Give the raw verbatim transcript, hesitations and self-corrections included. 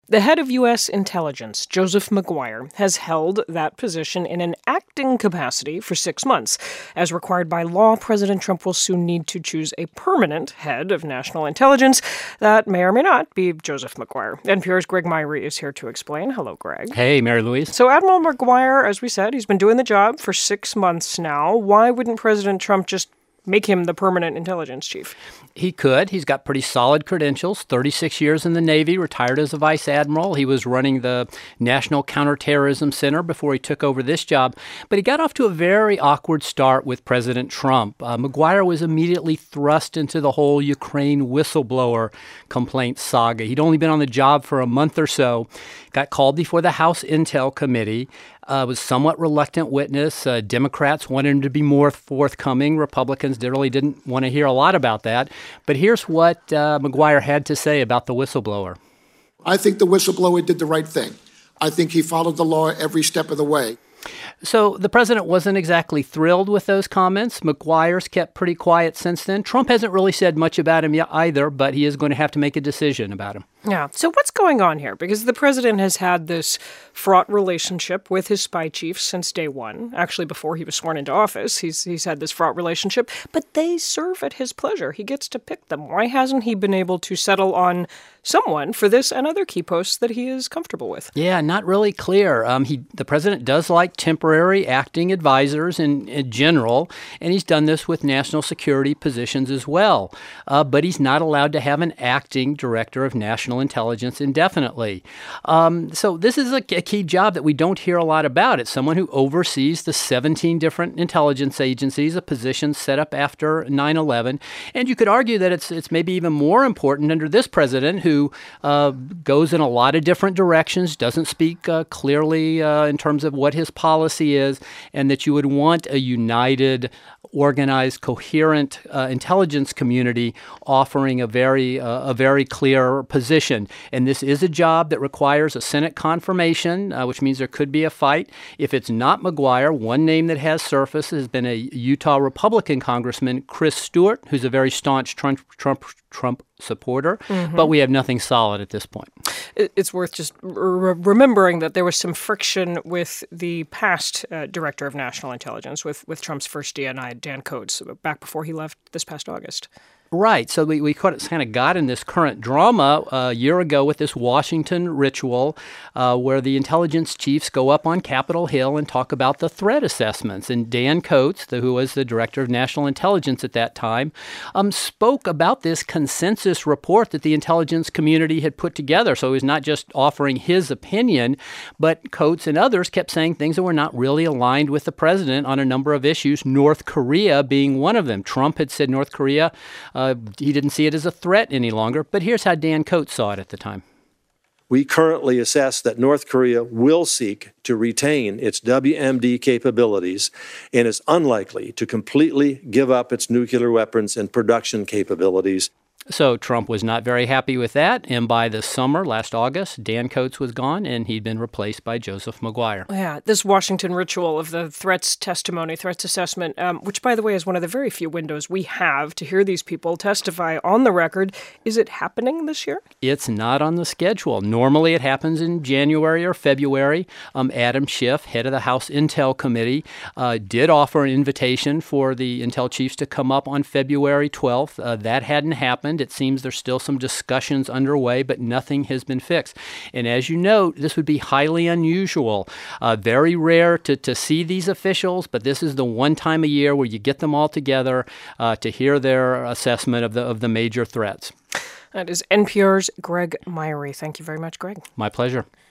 The head of U S intelligence, Joseph Maguire, has held that position in an acting capacity for six months. As required by law, President Trump will soon need to choose a permanent head of national intelligence. That may or may not be Joseph Maguire. N P R's Greg Myrie is here to explain. Hello, Greg. Hey, Mary Louise. So Admiral Maguire, as we said, he's been doing the job for six months now. Why wouldn't President Trump just make him the permanent intelligence chief? He could. He's got pretty solid credentials, thirty-six years in the Navy, retired as a vice admiral. He was running the National Counterterrorism Center before he took over this job. But he got off to a very awkward start with President Trump. Uh, Maguire was immediately thrust into the whole Ukraine whistleblower complaint saga. He'd only been on the job for a month or so, got called before the House Intel Committee. Uh, was somewhat reluctant witness. Uh, Democrats wanted him to be more forthcoming. Republicans really didn't want to hear a lot about that. But here's what uh, Maguire had to say about the whistleblower. I think the whistleblower did the right thing. I think he followed the law every step of the way. So the president wasn't exactly thrilled with those comments. Maguire's kept pretty quiet since then. Trump hasn't really said much about him yet either, but he is going to have to make a decision about him. Yeah. So what's going on here? Because the president has had this fraught relationship with his spy chiefs since day one. Actually, before he was sworn into office, he's he's had this fraught relationship. But they serve at his pleasure. He gets to pick them. Why hasn't he been able to settle on someone for this and other key posts that he is comfortable with? Yeah, not really clear. Um, he the president does like temporary acting advisors in, in general, and he's done this with national security positions as well. Uh, but he's not allowed to have an acting director of national intelligence indefinitely. Um, so this is a, a key job that we don't hear a lot about. It's someone who oversees the seventeen different intelligence agencies, a position set up after nine eleven. And you could argue that it's it's maybe even more important under this president who uh, goes in a lot of different directions, doesn't speak uh, clearly uh, in terms of what his policy is, and that you would want a united, organized, coherent uh, intelligence community offering a very uh, a very clear position. And this is a job that requires a Senate confirmation, uh, which means there could be a fight. If it's not Maguire, one name that has surfaced has been a Utah Republican Congressman, Chris Stewart, who's a very staunch Trump Trump Trump supporter, mm-hmm. but we have nothing solid at this point. It's worth just re- remembering that there was some friction with the past uh, director of national intelligence, with, with Trump's first D N I, Dan Coats, back before he left this past August. Right. So we, we kind of got in this current drama a year ago with this Washington ritual uh, where the intelligence chiefs go up on Capitol Hill and talk about the threat assessments. And Dan Coats, the, who was the director of national intelligence at that time, um, spoke about this consensus report that the intelligence community had put together. So he was not just offering his opinion, but Coats and others kept saying things that were not really aligned with the president on a number of issues, North Korea being one of them. Trump had said North Korea uh, Uh, he didn't see it as a threat any longer, but here's how Dan Coats saw it at the time. We currently assess that North Korea will seek to retain its W M D capabilities and is unlikely to completely give up its nuclear weapons and production capabilities. So Trump was not very happy with that, and by the summer, last August, Dan Coats was gone, and he'd been replaced by Joseph Maguire. Yeah, this Washington ritual of the threats testimony, threats assessment, um, which, by the way, is one of the very few windows we have to hear these people testify on the record. Is it happening this year? It's not on the schedule. Normally, it happens in January or February. Um, Adam Schiff, head of the House Intel Committee, uh, did offer an invitation for the Intel chiefs to come up on February twelfth. Uh, that hadn't happened. It seems there's still some discussions underway, but nothing has been fixed. And as you note, this would be highly unusual, uh, very rare to, to see these officials, but this is the one time a year where you get them all together uh, to hear their assessment of the of the major threats. That is N P R's Greg Myrie. Thank you very much, Greg. My pleasure.